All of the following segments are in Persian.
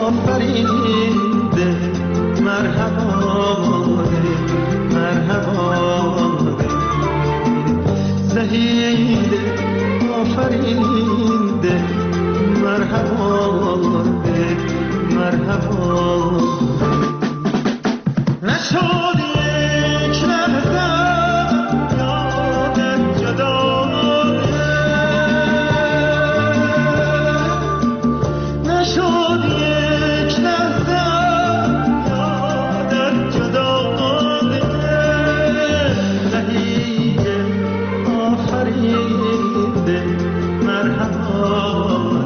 آفرینده مرحبا زهید آفرینده مرحبا نشد یک لحظه یادت جدا نشد یک لحظه یادت جدا زهید آفرینده مرحبا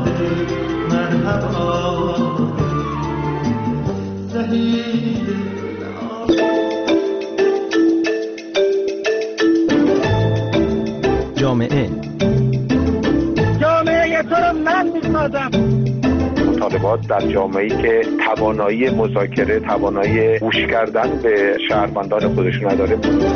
جامعه تو رو من میسازم. مطالبات در جامعه‌ای که توانایی مذاکره، توانایی گوش کردن به شهروندان خودشون نداره.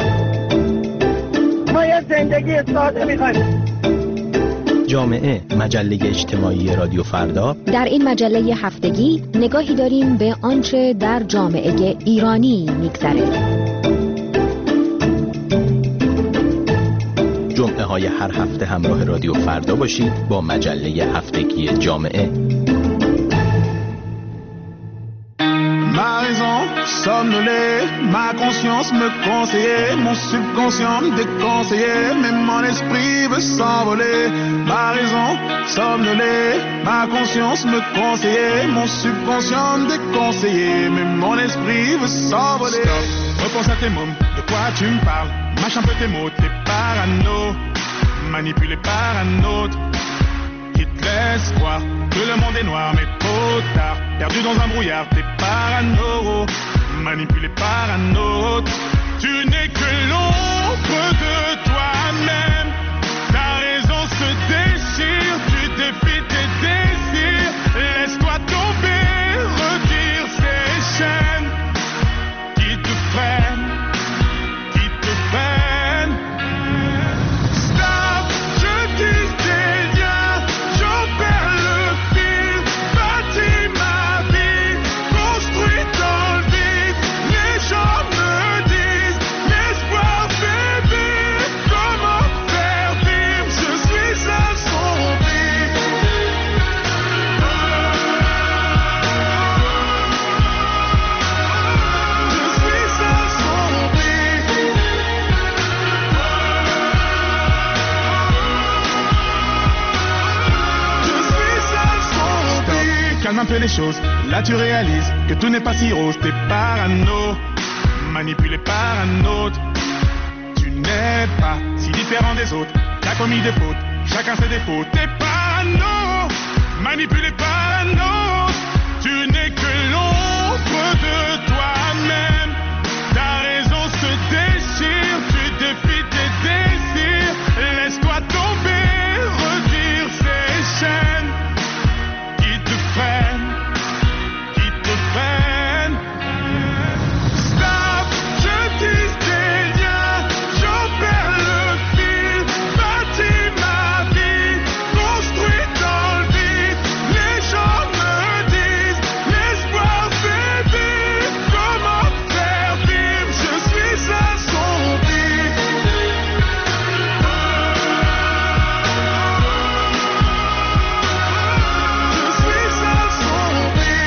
ما یه زندگی ساده می‌خوایم. جامعه، مجله اجتماعی رادیو فردا. در این مجله هفتگی نگاهی داریم به آنچه در جامعه ایرانی می‌گذره. جمعه های هر هفته همراه رادیو فردا باشید با مجله هفتگی جامعه. Ma raison somnolait, ma conscience me conseillait, mon subconscient me déconseillait, mais mon esprit veut s'envoler. Ma raison somnolait, ma conscience me conseillait, mon subconscient me déconseillait, mais mon esprit veut s'envoler. Stop, repense à tes mômes, de quoi tu me parles? Mâche un peu tes mots, t'es parano, manipulé par un autre. Qui te laisse croire que le monde est noir, mais trop tard. Perdu dans un brouillard, t'es parano, manipulé par un autre. Tu n'es que l'ombre de toi-même. Ta raison se déchire, tu défies tes désirs. Laisse-toi tomber, retire ces chaînes qui te freinent, qui te freinent. Stop, je tisse tes liens, j'en perds le fil. Bâtis ma vie, construis dans le vide. Les gens me disent, l'espoir fait vivre. Comment faire vivre, je suis assombri. Je suis assombri. Calme un peu les choses, là tu réalises que tout n'est pas si rose. T'es parano, manipulé par un autre. Tu n'es pas si différent des autres. T'as commis des fautes, chacun ses défauts. T'es parano, manipulé par un autre. Tu n'es que l'ombre de toi-même. Ta raison se déchire, tu défies tes désirs. Laisse-toi tomber, retire ces chaînes qui te freinent, qui te freinent. Stop, je tisse tes liens, j'en perds le fil. Bâtis ma vie, construis dans le vide. Les gens me disent, l'espoir fait vivre. Comment faire vivre, je suis assombri. Je suis assombri.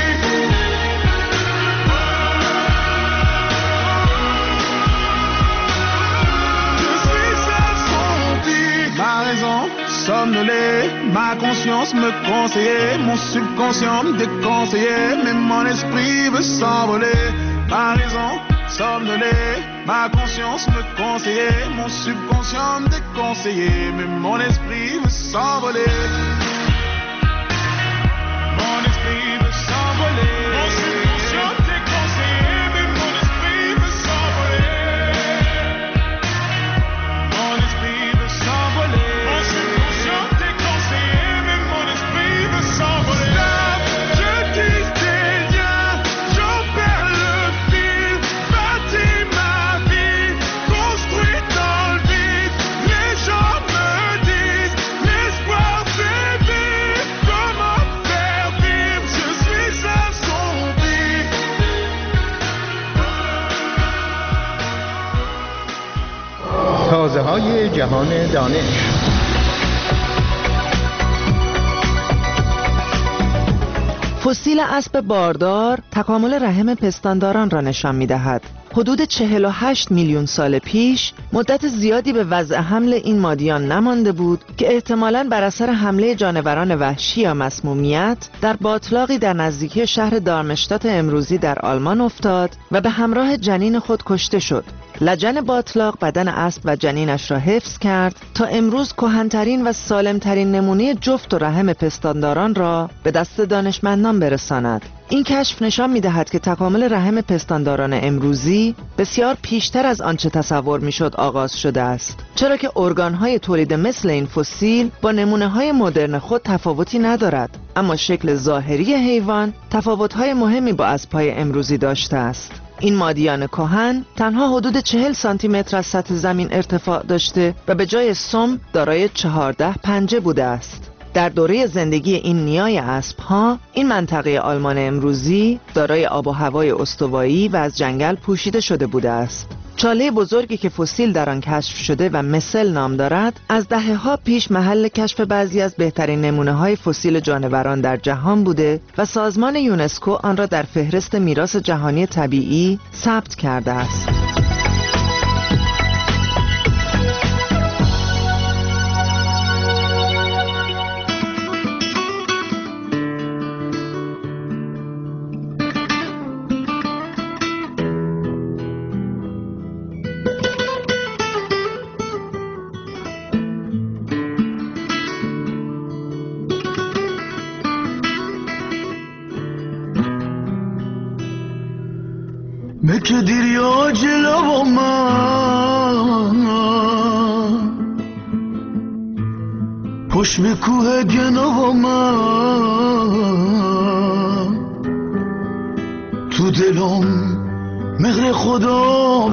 Je suis assombri. Ma raison somnolait, ma conscience me conseillait, mon subconscient me déconseillait, mais mon esprit veut s'envoler. Ma raison somnolait, ma conscience me conseillait, mon subconscient me déconseillait, mais mon esprit veut s'envoler. Mon esprit veut s'envoler. Mon subconscient déconseillé, mais mon esprit veut s'envoler. Mon esprit veut s'envoler. Mon subconscient déconseillé, mais mon esprit veut s'envoler. Stop, je tisse tes liens, j'en perds le fil. Bâtis ma vie, construis dans le vide. Les gens me disent, l'espoir fait vivre. Comment faire vivre, je صدای جهان دانش. فسیل اسب باردار تکامل رحم پستانداران را نشان می‌دهد. حدود 48 میلیون سال پیش مدت زیادی به وضع حمل این مادیان نمانده بود که احتمالاً بر اثر حمله جانوران وحشی یا مسمومیت در باتلاقی در نزدیکی شهر دارمشتات امروزی در آلمان افتاد و به همراه جنین خود کشته شد. لجن باتلاق بدن اسب و جنینش را حفظ کرد تا امروز کهن‌ترین و سالم‌ترین نمونه جفت و رحم پستانداران را به دست دانشمندان برساند. این کشف نشان می‌دهد که تکامل رحم پستانداران امروزی بسیار پیشتر از آنچه تصور می‌شد آغاز شده است، چرا که ارگان‌های تولید مثل این فسیل با نمونه‌های مدرن خود تفاوتی ندارد، اما شکل ظاهری حیوان تفاوت‌های مهمی با اسب‌های امروزی داشته است. این مادیان کهن تنها حدود 40 سانتی متر از سطح زمین ارتفاع داشته و به جای سم دارای 14 پنجه بوده است. در دوره زندگی این نیای اسب‌ها، این منطقه آلمان امروزی دارای آب و هوای استوایی و از جنگل پوشیده شده بوده است. چاله بزرگی که فسیل در آن کشف شده و مثل نام دارد، از دهه‌ها پیش محل کشف بعضی از بهترین نمونه‌های فسیل جانوران در جهان بوده و سازمان یونسکو آن را در فهرست میراث جهانی طبیعی ثبت کرده است. که دیریا جلو من پشت به کوه گنو من تو دلم مهر خدا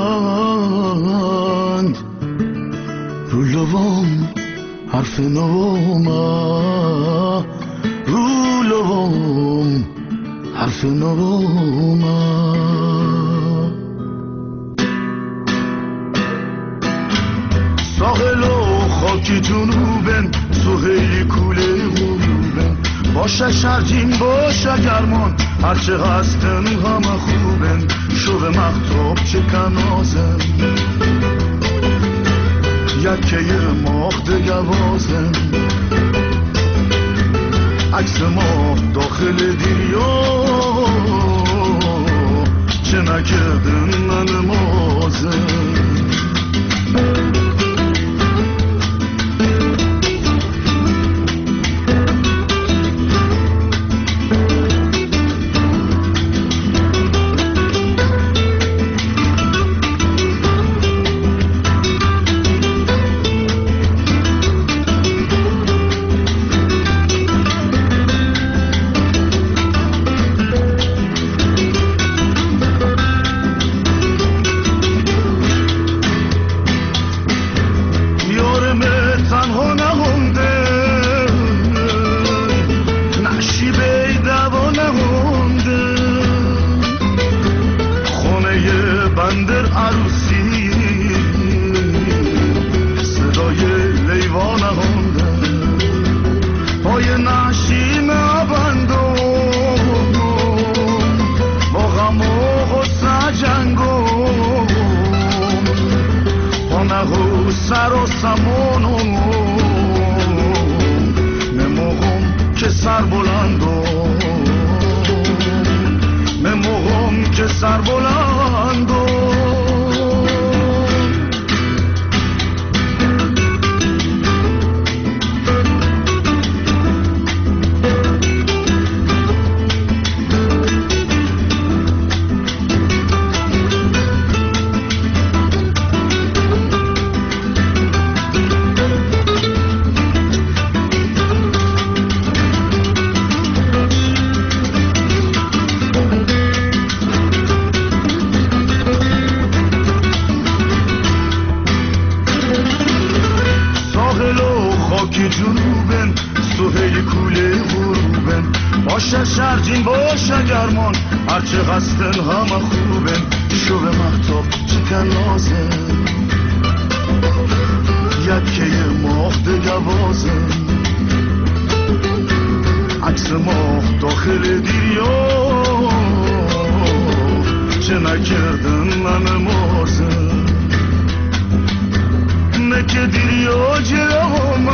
بند رو لبام حرف نو من رو لبام حرف نو من ساحل و خاکی جنوبن سهیلی کوله غروبن باشه شرجین باشه گرمان هرچه هستن همه خوبن شو به مختاب چه کنازن یکه ماه دگوازن عکس ماه داخل دریا چه نکردن من مازن شرجین باشه گرمان هرچه قصدن همه خوبن شو به مختاب چکن نازن یکه ماه دگوازم عکس ماه داخل دریا چه نکردن من مازم نکه دریا جلوم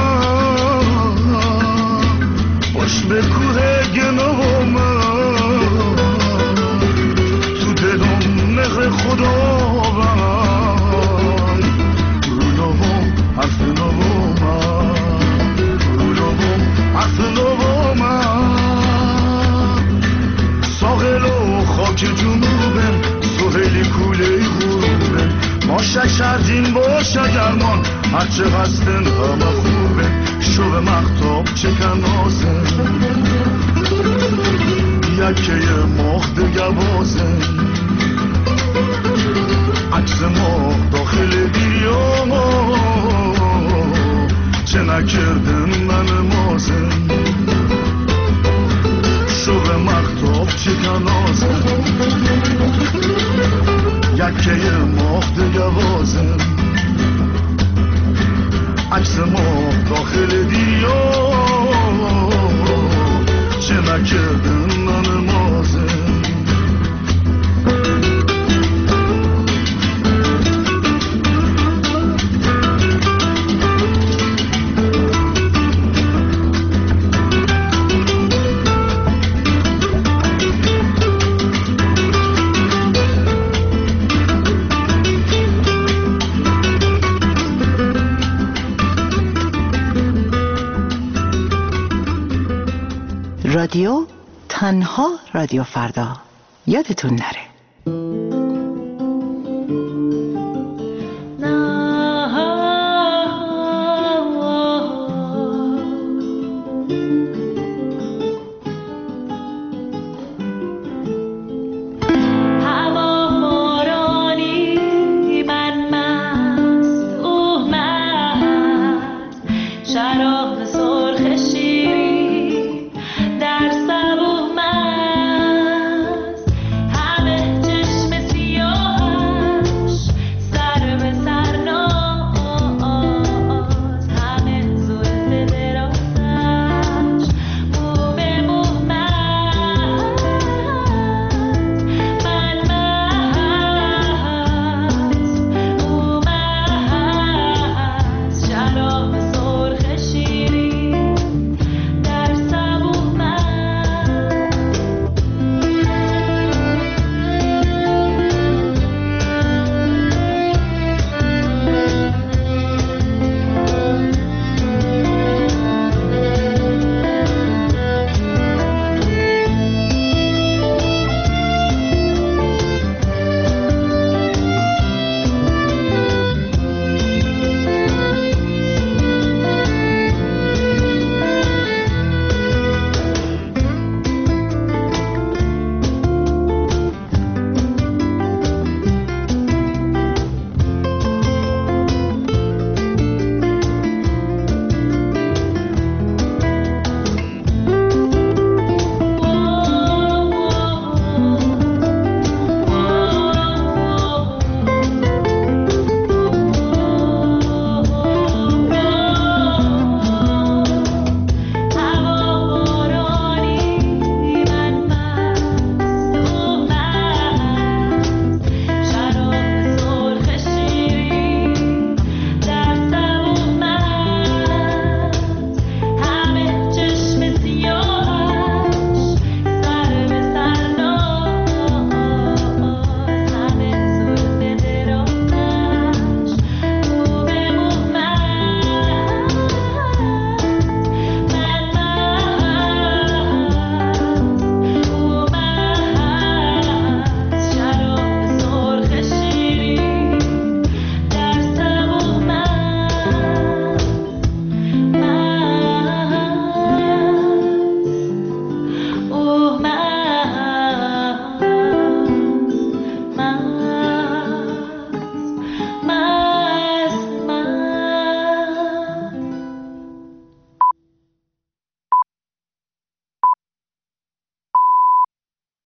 باش به کوه گنوم تو دلم نخ خدا حرف نوم حرف نوم ساحل و خاک جنوبم سهیلی کوله غروبم ما شکردین باشه گرمان هرچه هستن همه خوبه شو مختاب چکن نازم یکه ماه دگوازم عکس ماه داخل دریا چه نکردن من مازم شو به مختاب چکن نازم یکه ماه دگوازم عکس ماه داخل دریا چه نکردن من مازم رادیو تنها رادیو فردا یادتون نره.